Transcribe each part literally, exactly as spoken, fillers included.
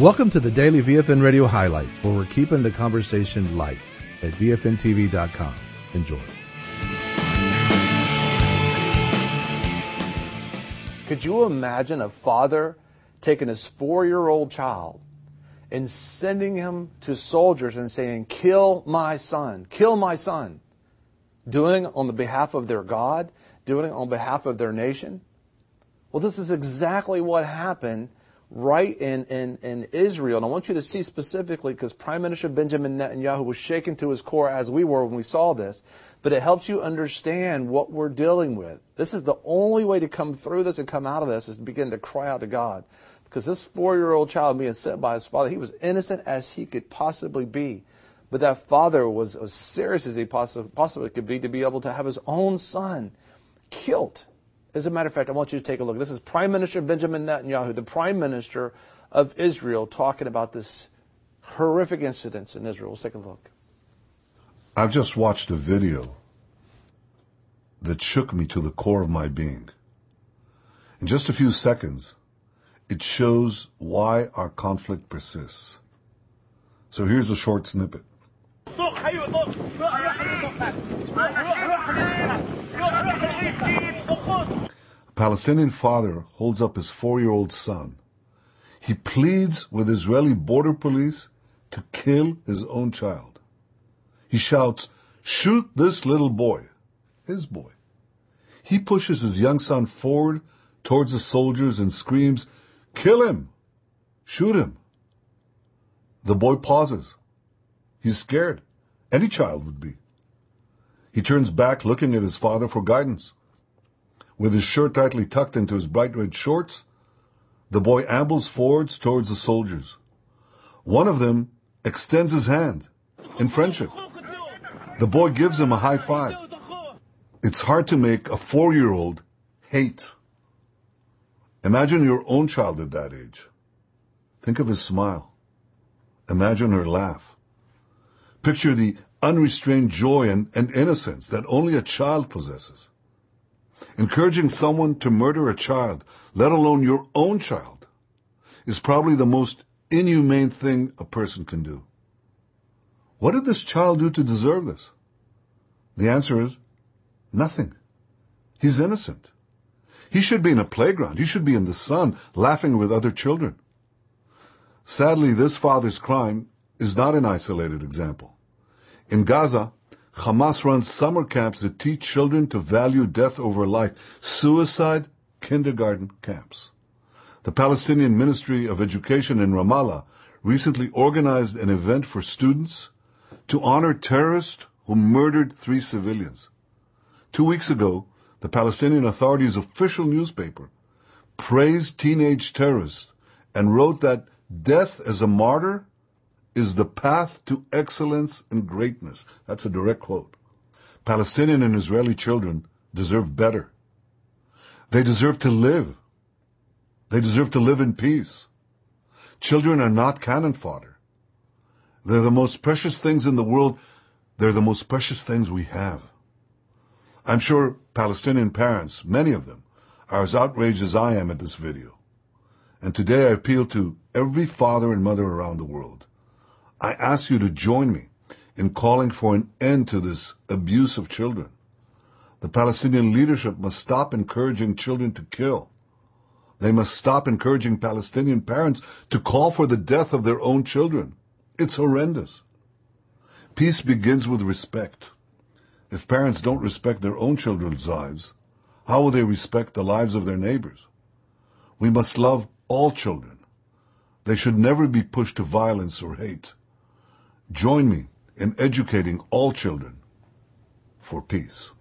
Welcome to the Daily V F N Radio Highlights, where we're keeping the conversation light at V F N T V dot com. Enjoy. Could you imagine a father taking his four-year-old child and sending him to soldiers and saying, kill my son, kill my son, doing it on the behalf of their God, doing it on behalf of their nation? Well, this is exactly what happened right in, in, in Israel. And I want you to see specifically, because Prime Minister Benjamin Netanyahu was shaken to his core as we were when we saw this, but it helps you understand what we're dealing with. This is the only way to come through this and come out of this, is to begin to cry out to God. Because this four-year-old child being sent by his father, he was innocent as he could possibly be. But that father was as serious as he possibly, possibly could be to be able to have his own son killed. As a matter of fact, I want you to take a look. This is Prime Minister Benjamin Netanyahu, the Prime Minister of Israel, talking about this horrific incidents in Israel. Let's take a look. I've just watched a video that shook me to the core of my being. In just a few seconds, it shows why our conflict persists. So here's a short snippet. A Palestinian father holds up his four-year-old son. He pleads with Israeli border police to kill his own child. He shouts, "Shoot this little boy," his boy. He pushes his young son forward towards the soldiers and screams, "Kill him! Shoot him!" The boy pauses. He's scared. Any child would be. He turns back, looking at his father for guidance. With his shirt tightly tucked into his bright red shorts, the boy ambles forwards towards the soldiers. One of them extends his hand in friendship. The boy gives him a high five. It's hard to make a four-year-old hate. Imagine your own child at that age. Think of his smile. Imagine her laugh. Picture the unrestrained joy and, and innocence that only a child possesses. Encouraging someone to murder a child, let alone your own child, is probably the most inhumane thing a person can do. What did this child do to deserve this? The answer is nothing. He's innocent. He should be in a playground. He should be in the sun, laughing with other children. Sadly, this father's crime is not an isolated example. In Gaza, Hamas runs summer camps that teach children to value death over life, suicide kindergarten camps. The Palestinian Ministry of Education in Ramallah recently organized an event for students to honor terrorists who murdered three civilians. Two weeks ago, the Palestinian Authority's official newspaper praised teenage terrorists and wrote that death as a martyr is the path to excellence and greatness. That's a direct quote. Palestinian and Israeli children deserve better. They deserve to live. They deserve to live in peace. Children are not cannon fodder. They're the most precious things in the world. They're the most precious things we have. I'm sure Palestinian parents, many of them, are as outraged as I am at this video. And today I appeal to every father and mother around the world. I ask you to join me in calling for an end to this abuse of children. The Palestinian leadership must stop encouraging children to kill. They must stop encouraging Palestinian parents to call for the death of their own children. It's horrendous. Peace begins with respect. If parents don't respect their own children's lives, how will they respect the lives of their neighbors? We must love all children. They should never be pushed to violence or hate. Join me in educating all children for peace.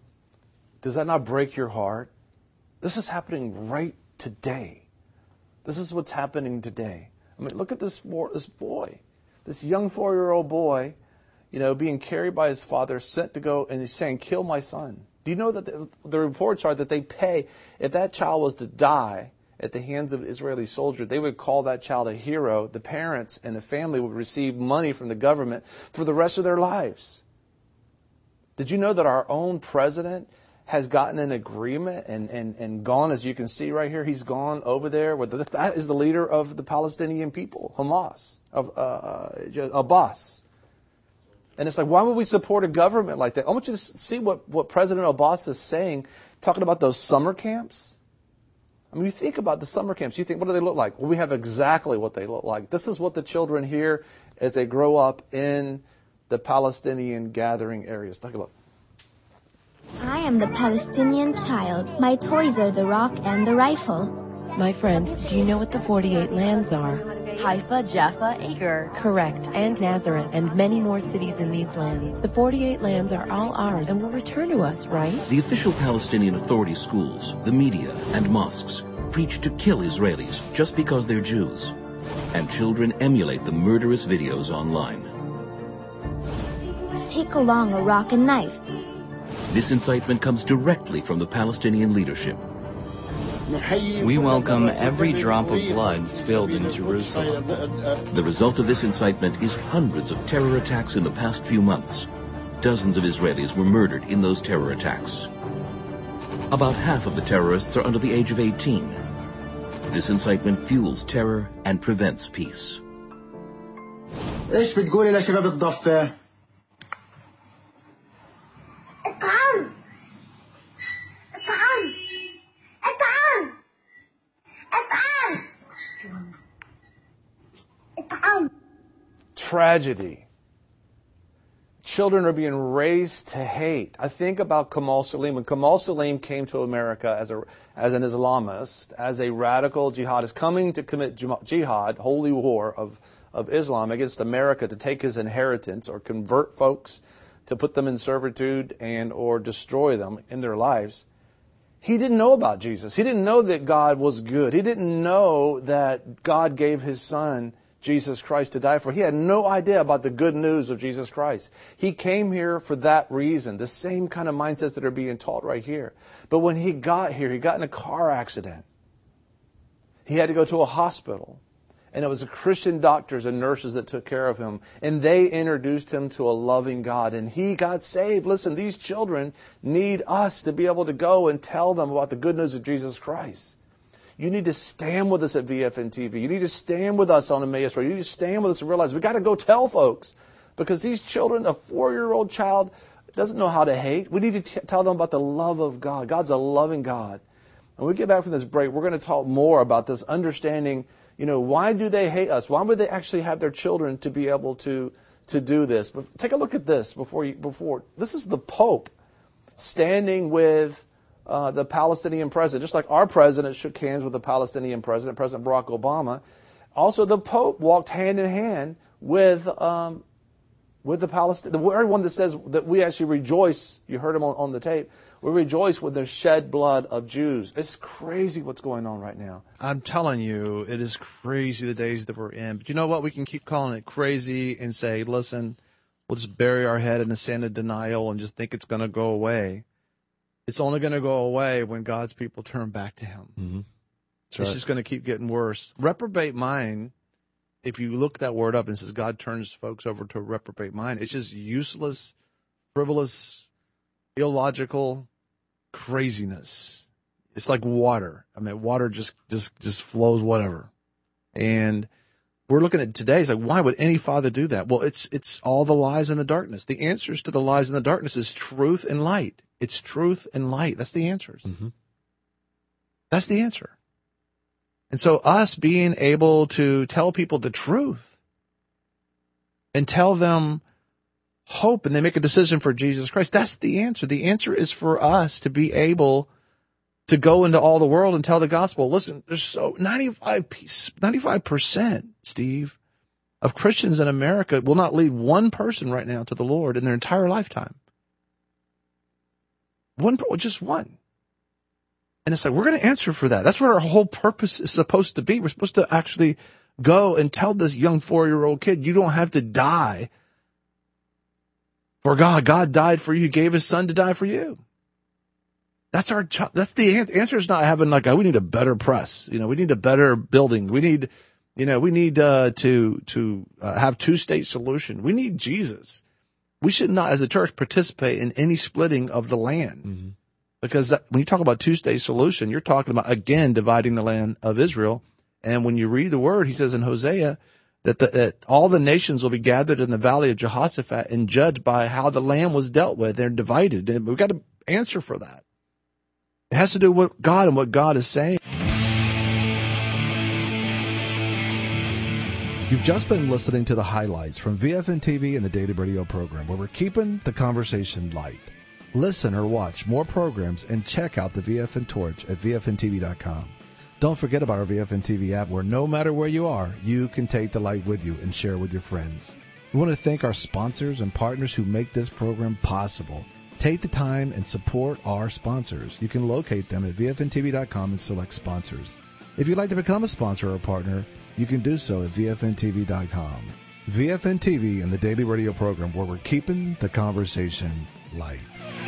Does that not break your heart? This is happening right today. This is what's happening today. I mean, look at this, this boy, this young four-year-old boy, you know, being carried by his father, sent to go, and he's saying, "Kill my son." Do you know that the, the reports are that they pay, if that child was to die at the hands of an Israeli soldier, they would call that child a hero. The parents and the family would receive money from the government for the rest of their lives. Did you know that our own president has gotten an agreement and, and, and gone, as you can see right here, he's gone over there. With the, that is the leader of the Palestinian people, Hamas, of uh, Abbas. And it's like, why would we support a government like that? I want you to see what, what President Abbas is saying, talking about those summer camps. I mean, you think about the summer camps. You think, what do they look like? Well, we have exactly what they look like. This is what the children hear as they grow up in the Palestinian gathering areas. Take a look. I am the Palestinian child. My toys are the rock and the rifle. My friend, do you know what the forty-eight lands are? Haifa, Jaffa, Acre. Correct, and Nazareth, and many more cities in these lands. The forty-eight lands are all ours and will return to us, right? The official Palestinian Authority schools, the media, and mosques preach to kill Israelis just because they're Jews. And children emulate the murderous videos online. Take along a rock and knife. This incitement comes directly from the Palestinian leadership. We welcome every drop of blood spilled in Jerusalem. The result of this incitement is hundreds of terror attacks in the past few months. Dozens of Israelis were murdered in those terror attacks. About half of the terrorists are under the age of eighteen. This incitement fuels terror and prevents peace. ايش بتقولي لشباب الضفة؟ اطعم اطعم اطعم اطعم اطعم. Tragedy. Children are being raised to hate. I think about Kamal Salim. When Kamal Salim came to America as a as an Islamist, as a radical jihadist, coming to commit jihad, holy war of, of Islam against America to take his inheritance or convert folks, to put them in servitude and or destroy them in their lives, he didn't know about Jesus. He didn't know that God was good. He didn't know that God gave his son Jesus Christ to die for. He had no idea about the good news of Jesus Christ. He came here for that reason, the same kind of mindsets that are being taught right here. But when he got here, he got in a car accident. He had to go to a hospital. And it was the Christian doctors and nurses that took care of him. And they introduced him to a loving God. And he got saved. Listen, these children need us to be able to go and tell them about the good news of Jesus Christ. You need to stand with us at V F N T V. You need to stand with us on Emmaus Road. You need to stand with us and realize we've got to go tell folks. Because these children, a four-year-old child doesn't know how to hate. We need to t- tell them about the love of God. God's a loving God. When we get back from this break, we're going to talk more about this understanding, you know, why do they hate us? Why would they actually have their children to be able to, to do this? But take a look at this before you, before. This is the Pope standing with uh, the Palestinian president, just like our president shook hands with the Palestinian president, President Barack Obama. Also, the Pope walked hand in hand with um, with the Palestinian. The very one that says that we actually rejoice. You heard him on, on the tape. We rejoice with the shed blood of Jews. It's crazy what's going on right now. I'm telling you, it is crazy the days that we're in. But you know what? We can keep calling it crazy and say, listen, we'll just bury our head in the sand of denial and just think it's going to go away. It's only going to go away when God's people turn back to him. Mm-hmm. It's right. just going to keep getting worse. Reprobate mind, if you look that word up and it says God turns folks over to a reprobate mind, it's just useless, frivolous, illogical craziness. It's like water. I mean, water just, just, just flows whatever. And we're looking at today. It's like, why would any father do that? Well, it's, it's all the lies and the darkness. The answers to the lies and the darkness is truth and light. It's truth and light. That's the answers. Mm-hmm. That's the answer. And so us being able to tell people the truth and tell them hope and they make a decision for Jesus Christ, that's the answer. The answer is for us to be able to go into all the world and tell the gospel. Listen, there's so ninety-five, ninety-five percent, Steve, of Christians in America will not lead one person right now to the Lord in their entire lifetime. One, just one. And it's like, we're going to answer for that. That's what our whole purpose is supposed to be. We're supposed to actually go and tell this young four-year-old kid, you don't have to die for God. God died for you. He gave his son to die for you. That's our, that's the answer. Is not having like, oh, we need a better press. You know, we need a better building. We need, you know, we need, uh, to, to, uh, have two-state solution. We need Jesus. We should not, as a church, participate in any splitting of the land. Mm-hmm. Because that, when you talk about two-state solution, you're talking about, again, dividing the land of Israel. And when you read the word, he says in Hosea that, the, that all the nations will be gathered in the valley of Jehoshaphat and judged by how the land was dealt with. They're divided. And we've got to answer for that. It has to do with God and what God is saying. You've just been listening to the highlights from V F N T V and the Daily Radio program, where we're keeping the conversation light. Listen or watch more programs and check out the V F N Torch at V F N T V dot com. Don't forget about our V F N T V app, where no matter where you are, you can take the light with you and share with your friends. We want to thank our sponsors and partners who make this program possible. Take the time and support our sponsors. You can locate them at V F N T V dot com and select sponsors. If you'd like to become a sponsor or a partner, you can do so at V F N T V dot com. V F N T V and the Daily Radio program, where we're keeping the conversation light.